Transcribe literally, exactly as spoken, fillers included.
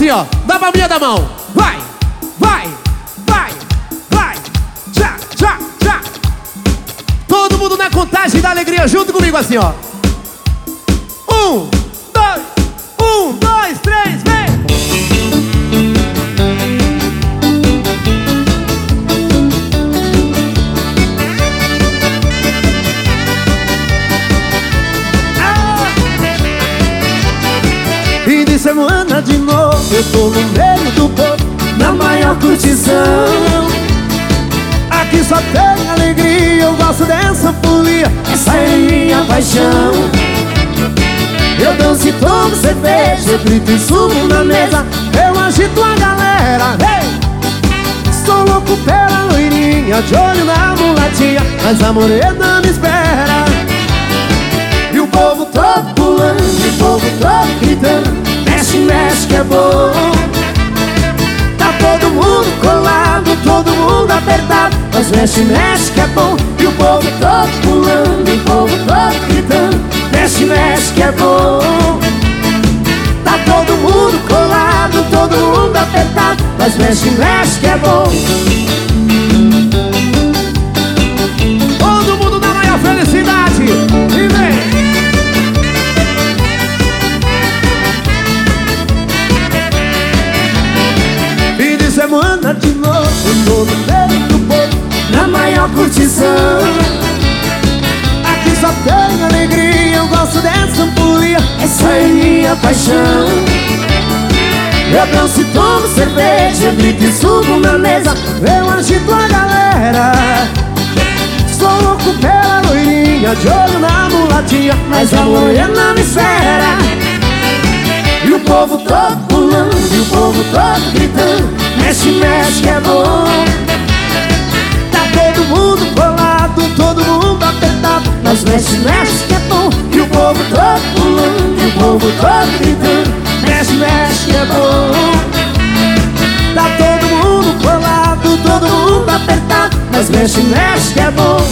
assim, ó. Dá pra minha da mão. Vai, vai, vai, vai. Tchá, tchá, tchá. Todo mundo na contagem da alegria junto comigo assim, ó. Um, dois, um, dois, três, vem. Fim de semana de novo, eu tô no meio do povo, na maior curtição. Aqui só tem alegria, eu gosto dessa folia, essa é minha paixão. Eu danço e tomo cerveja, grito e sumo na mesa, eu agito a galera, hey! Estou louco pela loirinha, de olho na mulatinha, mas a morena me espera. E o povo todo pulando, e o povo todo gritando, mexe, mexe que é bom. Tá todo mundo colado, todo mundo apertado, mas mexe, mexe que é bom. E o povo todo pulando, e o povo todo gritando, mexe, mexe que é bom. Tá todo mundo colado, todo mundo apertado, mas mexe, mexe que é bom. Todo mundo na maior felicidade. E vem. Semana de novo, eu tô no meio do povo, na maior curtição. Aqui só tem alegria, eu gosto dessa folia, essa é minha paixão. Eu danço e tomo cerveja, grito e subo na mesa, eu agito a galera. Estou louco pela loirinha, de olho na mulatinha, mas a morena me espera. E o povo todo pulando, e o povo todo gritando, mexe, mexe que é bom. Tá todo mundo colado, todo mundo apertado, mas mexe, mexe que é bom. E o povo todo pulando, e o povo todo gritando, mexe, mexe que é bom. Tá todo mundo colado, todo mundo apertado, mas mexe, mexe que é bom.